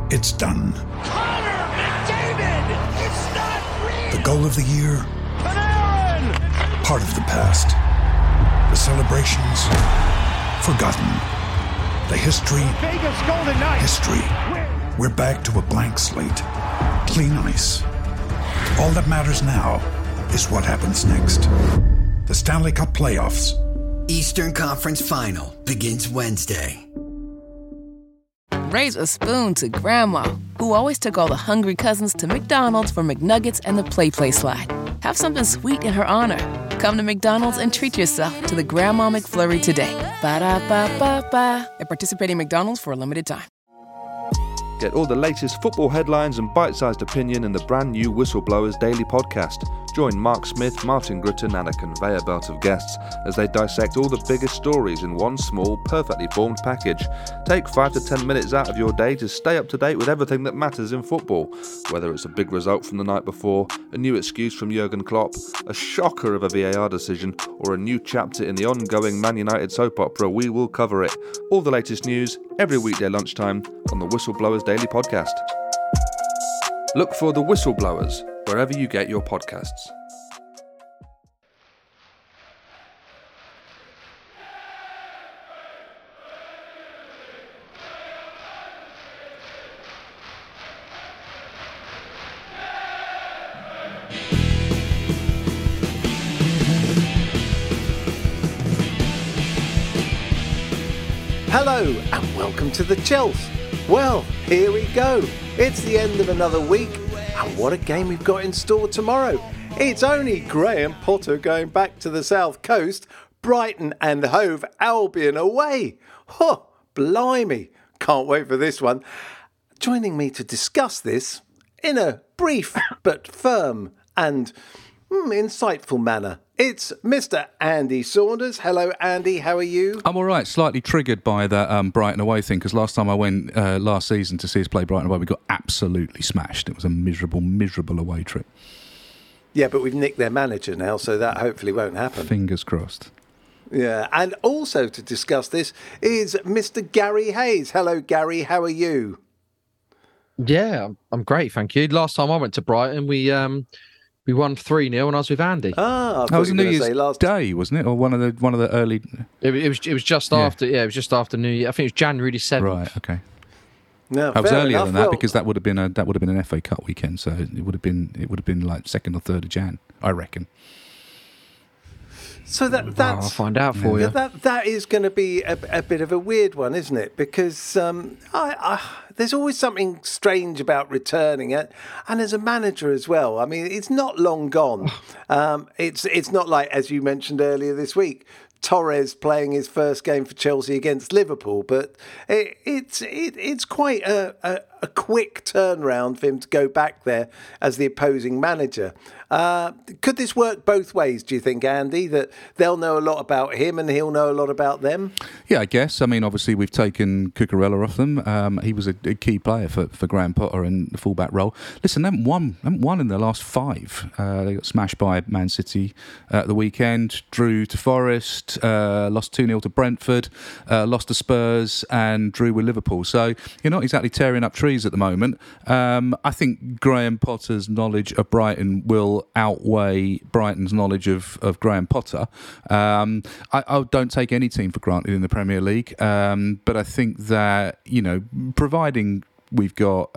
It's done. Connor McDavid! It's not real! The goal of the year? Panarin! Part of the past. The celebrations? Forgotten. The history? Vegas Golden Knights! History. We're back to a blank slate. Clean ice. All that matters now is what happens next. The Stanley Cup Playoffs. Eastern Conference Final begins Wednesday. Raise a spoon to Grandma, who always took all the hungry cousins to McDonald's for McNuggets and the Play Slide. Have something sweet in her honor. Come to McDonald's and treat yourself to the Grandma McFlurry today. Ba-da-ba-ba-ba. At participating McDonald's for a limited time. Get all the latest football headlines and bite-sized opinion in the brand new Whistleblowers Daily Podcast. Join Mark Smith, Martin Gritton and a conveyor belt of guests as they dissect all the biggest stories in one small, perfectly formed package. Take 5 to 10 minutes out of your day to stay up to date with everything that matters in football. Whether it's a big result from the night before, a new excuse from Jurgen Klopp, a shocker of a VAR decision, or a new chapter in the ongoing Man United soap opera, we will cover it. All the latest news, every weekday lunchtime on the Whistleblowers Daily Podcast. Look for The Whistleblowers wherever you get your podcasts. Hello and welcome to the Chelsea. Well, here we go. It's the end of another week, and what a game we've got in store tomorrow. It's only Graham Potter going back to the south coast, Brighton and Hove Albion away. Oh, blimey. Can't wait for this one. Joining me to discuss this in a brief but firm and insightful manner, it's Mr. Andy Saunders. Hello, Andy. How are you? I'm all right. Slightly triggered by that Brighton away thing, because last time I went last season to see us play Brighton away, we got absolutely smashed. It was a miserable, miserable away trip. Yeah, but we've nicked their manager now, so that hopefully won't happen. Fingers crossed. Yeah, and also to discuss this is Mr. Gary Hayes. Hello, Gary. How are you? Yeah, I'm great, thank you. Last time I went to Brighton, we won 3-0 and I was with Andy. That was a New Year's Day, wasn't it? Or one of the early... It was just after, it was just after New Year. I think it was January the 7th. Right, okay. No, that was earlier enough. than that, because that would have been an FA Cup weekend, so it would have been like 2nd or 3rd of Jan, I reckon. So that's I'll find out for you. That is going to be a bit of a weird one, isn't it? Because there's always something strange about returning it, and as a manager as well. I mean, it's not long gone. It's not like, as you mentioned earlier this week, Torres playing his first game for Chelsea against Liverpool, but it's quite a quick turnaround for him to go back there as the opposing manager. Could this work both ways, do you think, Andy, that they'll know a lot about him and he'll know a lot about them? Yeah, I guess. I mean, obviously, we've taken Cucurella off them. He was a key player for Graham Potter in the fullback role. Listen, they haven't won in their last 5. They got smashed by Man City at the weekend, drew to Forest, lost 2-0 to Brentford, lost to Spurs, and drew with Liverpool. So you're not exactly tearing up trees at the moment. I think Graham Potter's knowledge of Brighton will outweigh Brighton's knowledge of Graham Potter. I don't take any team for granted in the Premier League, but I think that, providing we've got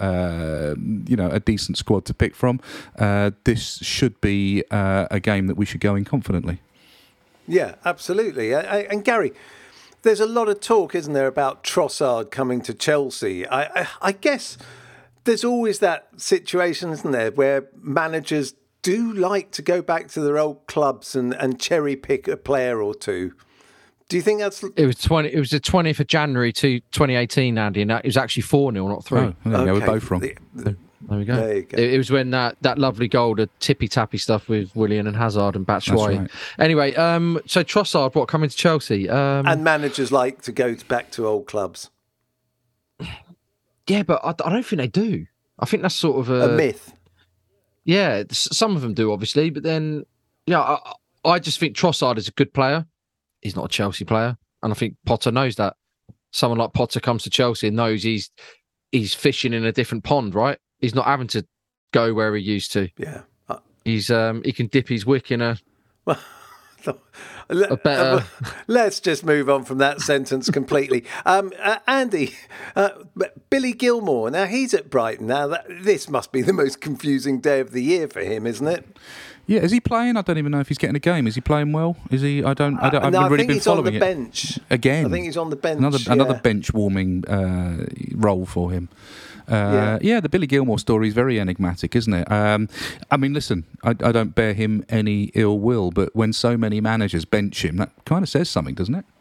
a decent squad to pick from, this should be a game that we should go in confidently. Yeah, absolutely. And Gary, there's a lot of talk, isn't there, about Trossard coming to Chelsea. I guess there's always that situation, isn't there, where managers do like to go back to their old clubs and cherry pick a player or two. Do you think that's... It was the 20th of January to 2018, Andy, and it was actually 4-0, not 3. Oh, there we're both wrong. There we go. There you go. It was when that lovely goal, the tippy-tappy stuff with Willian and Hazard and Batshuayi. Right. Anyway, so Trossard, coming to Chelsea? And managers like to go back to old clubs. Yeah, but I don't think they do. I think that's sort of a myth. Yeah, some of them do, obviously, but then, I just think Trossard is a good player. He's not a Chelsea player, and I think Potter knows that. Someone like Potter comes to Chelsea and knows he's he's fishing in a different pond, right? He's not having to go where he used to. Yeah. He can dip his wick in a better. Let's just move on from that sentence completely. Andy, Billy Gilmore. Now he's at Brighton. Now this must be the most confusing day of the year for him, isn't it? Yeah, is he playing? I don't even know if he's getting a game. Is he playing well? Is he? I don't. I've No, really been he's following on the bench again. I think he's on the bench. Another bench warming role for him. The Billy Gilmore story is very enigmatic, isn't it? I mean, listen, I don't bear him any ill will, but when so many managers bench him, that kind of says something, doesn't it?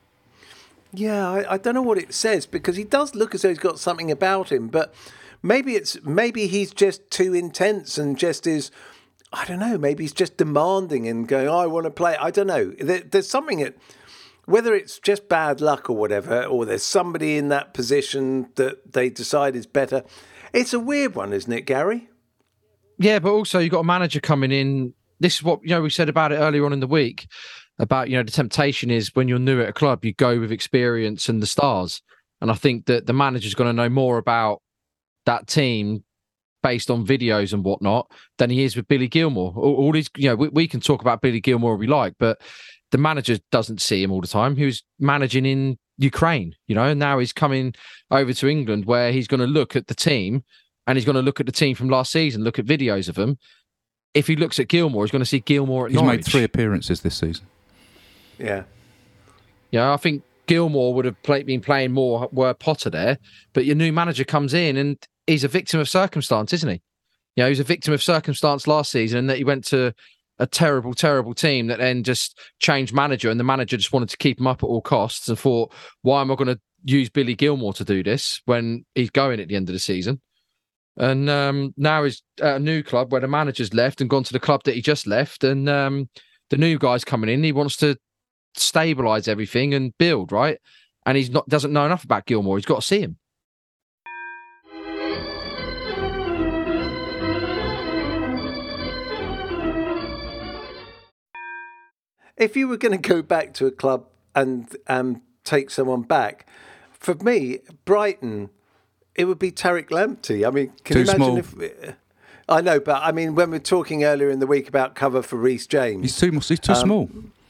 Yeah, I don't know what it says, because he does look as though he's got something about him, but maybe he's just too intense and just is, I don't know, maybe he's just demanding and going, I want to play. I don't know. There's something whether it's just bad luck or whatever, or there's somebody in that position that they decide is better. It's a weird one, isn't it, Gary? Yeah, but also you've got a manager coming in. This is what, we said about it earlier on in the week, about, the temptation is when you're new at a club, you go with experience and the stars. And I think that the manager's going to know more about that team based on videos and whatnot than he is with Billy Gilmore. All these, we can talk about Billy Gilmore if we like, but the manager doesn't see him all the time. He was managing in Ukraine, and now he's coming over to England, where he's going to look at the team, and he's going to look at the team from last season, look at videos of them. If he looks at Gilmore, he's going to see Gilmore at Norwich. He's made 3 appearances this season. Yeah. Yeah, I think Gilmore would have been playing more were Potter there, but your new manager comes in and he's a victim of circumstance, isn't he? He was a victim of circumstance last season, and that he went to a terrible, terrible team that then just changed manager, and the manager just wanted to keep him up at all costs and thought, why am I going to use Billy Gilmore to do this when he's going at the end of the season? And now he's at a new club where the manager's left and gone to the club that he just left, and the new guy's coming in. He wants to stabilise everything and build, right? And he's doesn't know enough about Gilmore. He's got to see him. If you were going to go back to a club and take someone back, for me, Brighton, it would be Tariq Lamptey. I mean, can you imagine if... I know, but I mean, when we were talking earlier in the week about cover for Reece James... He's too small.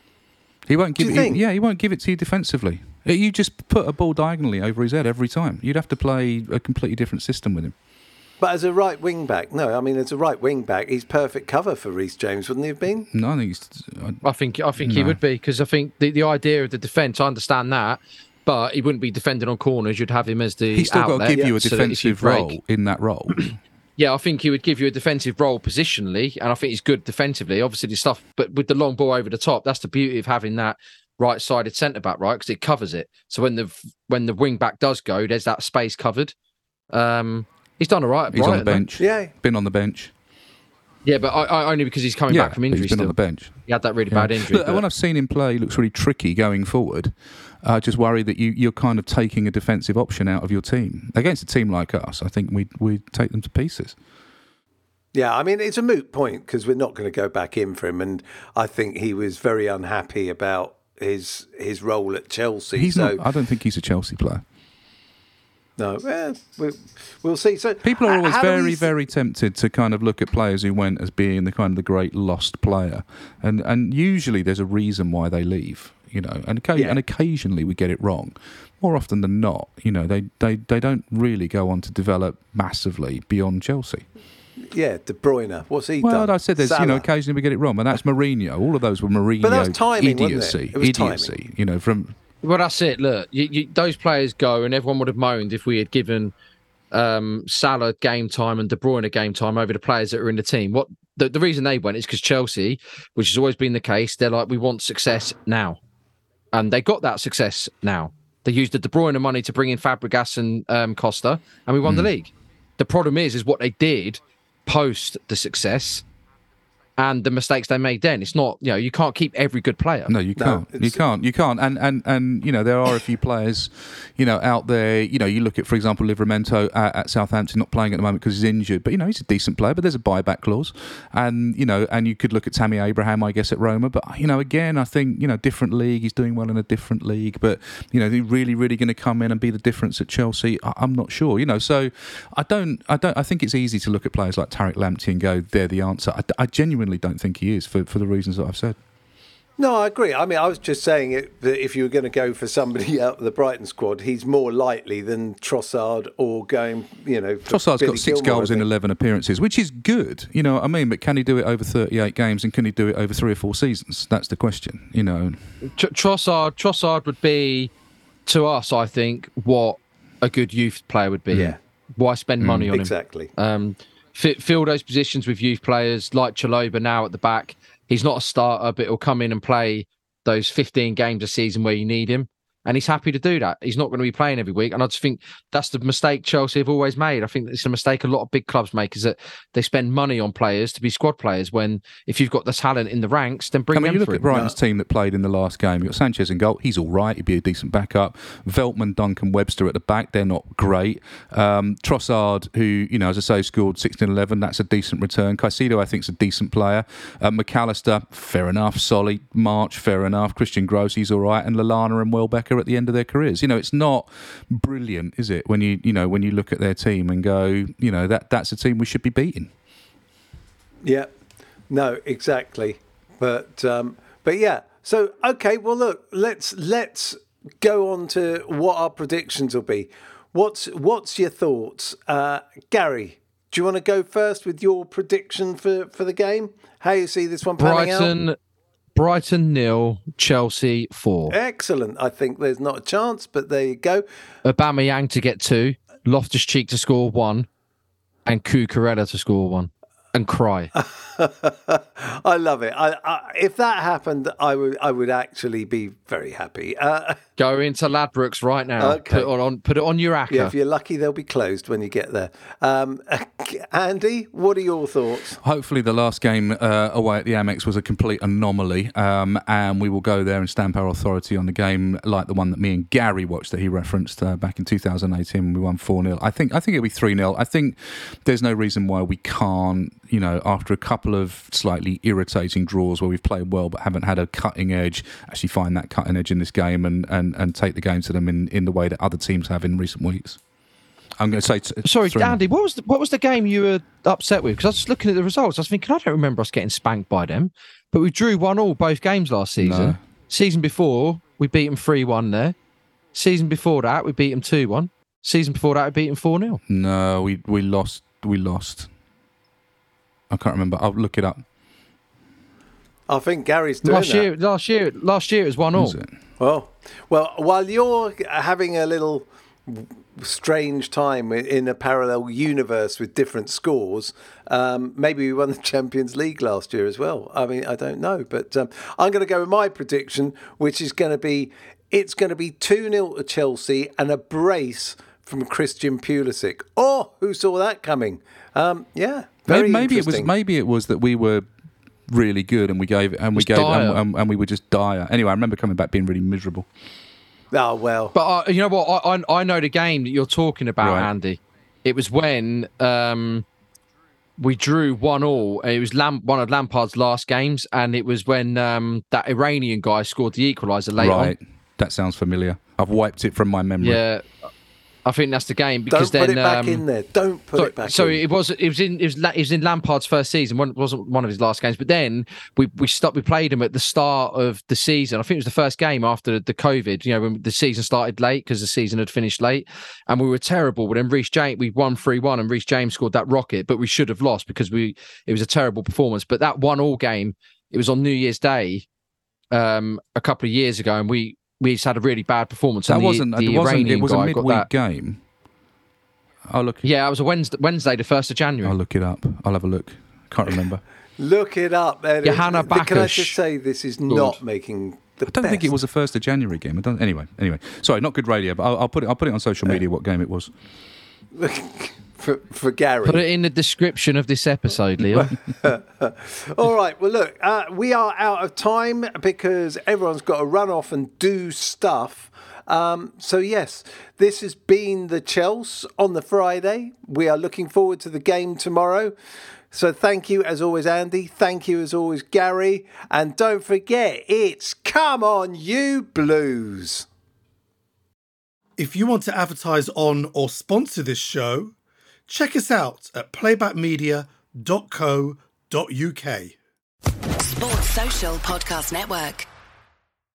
He won't give it. He won't give it to you defensively. You just put a ball diagonally over his head every time. You'd have to play a completely different system with him. But as a right wing back, as a right wing back, he's perfect cover for Reece James, wouldn't he have been? No, I think he would be, because I think the idea of the defence, I understand that, but he wouldn't be defending on corners. You'd have him as the He's still outlet, got to give you a so defensive role in that role. Yeah, I think he would give you a defensive role positionally, and I think he's good defensively. Obviously, the stuff, but with the long ball over the top, that's the beauty of having that right-sided centre back, right? Because it covers it. So when the wing back does go, there's that space covered. He's done all right. He's on the bench. Yeah, been on the bench. Yeah, but I only because he's coming back from injury. He's been still on the bench. He had that really bad injury. Look, when I've seen him play, he looks really tricky going forward. I just worry that you're kind of taking a defensive option out of your team. Against a team like us, I think we'd take them to pieces. Yeah, I mean, it's a moot point because we're not going to go back in for him, and I think he was very unhappy about his role at Chelsea. I don't think he's a Chelsea player. No, we'll see. So people are always very, very tempted to kind of look at players who went as being the great lost player, and usually there's a reason why they leave, and occasionally we get it wrong. More often than not, they don't really go on to develop massively beyond Chelsea. Yeah, De Bruyne. What's he done? Well, I said there's occasionally we get it wrong, and that's Mourinho. All of those were Mourinho. But that was timing, idiocy. Wasn't it? It was idiocy. From. Well, that's it. Look, those players go, and everyone would have moaned if we had given Salah game time and De Bruyne game time over the players that are in the team. What the reason they went is because Chelsea, which has always been the case, they're like, we want success now, and they got that success now. They used the De Bruyne money to bring in Fabregas and Costa, and we won the league. The problem is what they did post the success and the mistakes they made then. It's not, you can't keep every good player. No, you can't. You can't. And there are a few players, out there. You look at, for example, Livramento at Southampton, not playing at the moment because he's injured, but he's a decent player. But there's a buyback clause, and and you could look at Tammy Abraham, I guess, at Roma. But again, I think different league. He's doing well in a different league, but is he really going to come in and be the difference at Chelsea? I'm not sure. So I think it's easy to look at players like Tariq Lamptey and go, they're the answer. I genuinely don't think he is for the reasons that I've said. No, I agree. I mean, I was just saying that if you were going to go for somebody out of the Brighton squad, he's more likely than Trossard or going, Trossard's got 6 goals in 11 appearances, which is good, what I mean? But can he do it over 38 games and can he do it over 3 or 4 seasons? That's the question, Trossard would be, to us, I think, what a good youth player would be. Yeah. Why spend money on him? Exactly. Fill those positions with youth players like Chalobah now at the back. He's not a starter, but he'll come in and play those 15 games a season where you need him. And he's happy to do that. He's not going to be playing every week. And I just think that's the mistake Chelsea have always made. I think it's a mistake a lot of big clubs make, is that they spend money on players to be squad players when if you've got the talent in the ranks, then bring them through. You look at Brighton's team that played in the last game. You've got Sanchez in goal. He's all right. He'd be a decent backup. Veltman, Duncan, Webster at the back. They're not great. Trossard, who, as I say, scored 16-11. That's a decent return. Caicedo, I think, is a decent player. McAllister, fair enough. Solly, March, fair enough. Christian Gross, he's all right. And Lallana and Welbecker at the end of their careers. It's not brilliant, is it? When you look at their team and go, that's a team we should be beating. Yeah, no, exactly. But yeah. So okay, well look, let's go on to what our predictions will be. What's your thoughts, Gary? Do you want to go first with your prediction for the game? How you see this one panning out? Brighton 0, Chelsea 4. Excellent. I think there's not a chance, but there you go. Aubameyang to get 2, Loftus-Cheek to score 1, and Cucurella to score 1. And cry. I love it. If that happened, I would actually be very happy. Go into Ladbrokes right now. Okay. Put it on your ACCA. Yeah, if you're lucky, they'll be closed when you get there. Andy, what are your thoughts? Hopefully, the last game away at the Amex was a complete anomaly, and we will go there and stamp our authority on the game like the one that me and Gary watched that he referenced back in 2018 when we won 4-0. I think it'll be 3-0. I think there's no reason why we can't. After a couple of slightly irritating draws where we've played well but haven't had a cutting edge, actually find that cutting edge in this game and take the game to them in the way that other teams have in recent weeks. I'm going to say... Sorry, Andy, what was the game you were upset with? Because I was just looking at the results. I was thinking, I don't remember us getting spanked by them, but we drew 1-1 both games last season. No. Season before, we beat them 3-1 there. Season before that, we beat them 2-1. Season before that, we beat them 4-0. No, we lost. I can't remember. I'll look it up. I think Gary's doing that. Last year it was 1-1. Well, while you're having a little strange time in a parallel universe with different scores, maybe we won the Champions League last year as well. I mean, I don't know, but I'm going to go with my prediction, which is going to be 2-0 to Chelsea and a brace from Christian Pulisic. Oh, who saw that coming? Yeah. Maybe it was that we were really good and we were just dire. Anyway, I remember coming back being really miserable. Oh well. But you know what? I know the game that you're talking about, right. Andy. It was when we drew 1-1. It was one of Lampard's last games, and it was when that Iranian guy scored the equaliser late on. Right. That sounds familiar. I've wiped it from my memory. Yeah. I think that's the game because don't put it back in there. Don't put it back. So in. it was in Lampard's first season. It wasn't one of his last games. But then we played him at the start of the season. I think it was the first game after the COVID. When the season started late because the season had finished late, and we were terrible. But then Reece James, we won 3-1, and Reece James scored that rocket. But we should have lost because it was a terrible performance. But that 1-1 game, it was on New Year's Day, a couple of years ago, and we just had a really bad performance. It was a midweek game. I'll look. Yeah, it was a Wednesday, the 1st of January. I'll look it up. I'll have a look. Can't remember. Look it up. Johanna Bacchus. Can I just say this is not making the best. I don't think it was a 1st of January game. Anyway. Sorry, not good radio, but I'll put it on social media what game it was. for Gary. Put it in the description of this episode, Leo. All right. Well, look, we are out of time because everyone's got to run off and do stuff. So, yes, this has been the Chelsea on the Friday. We are looking forward to the game tomorrow. So thank you, as always, Andy. Thank you, as always, Gary. And don't forget, it's Come On You Blues. If you want to advertise on or sponsor this show, check us out at playbackmedia.co.uk. Sports Social Podcast Network.